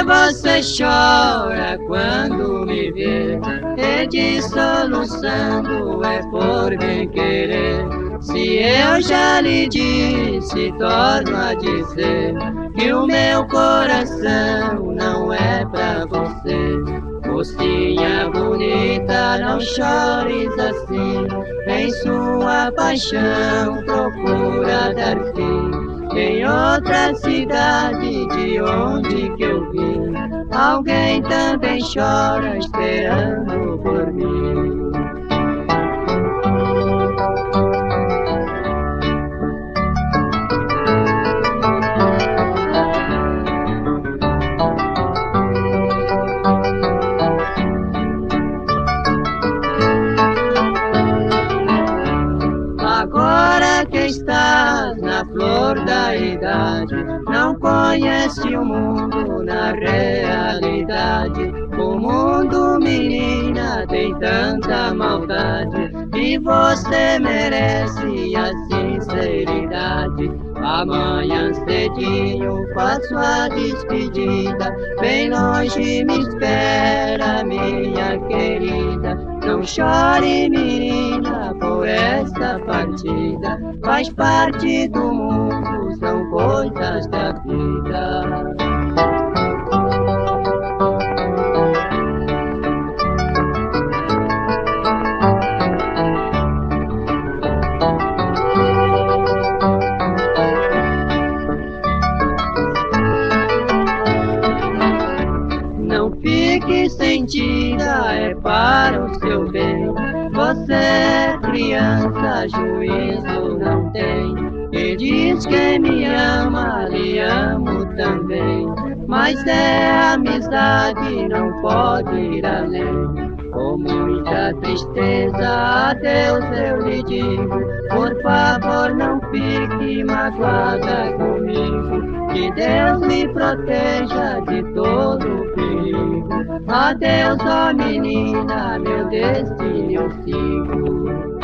você chora quando me vê, e diz soluçando é por bem querer. Se eu já lhe disse, torno a dizer, que o meu coração não é pra você. Mocinha bonita, não chores assim, em sua paixão procura dar fim. Em outra cidade de onde que eu vim, alguém também chora esperando por mim. Agora que estás na flor da idade, não conhece o mundo na realidade. O mundo, menina, tem tanta maldade, e você merece a sinceridade. Amanhã cedinho faço a despedida, bem longe me espera minha querida. Não chore, menina, por esta partida, faz parte do mundo, são coisas da vida. Não fique sentida, é para o seu bem. Você é criança, juízo não tem. E diz que me ama, lhe amo também. Mas é amizade, não pode ir além. Com muita tristeza, adeus eu lhe digo. Por favor, não fique magoada comigo. Que Deus me proteja de todo perigo. Adeus, ó menina, meu destino eu sigo.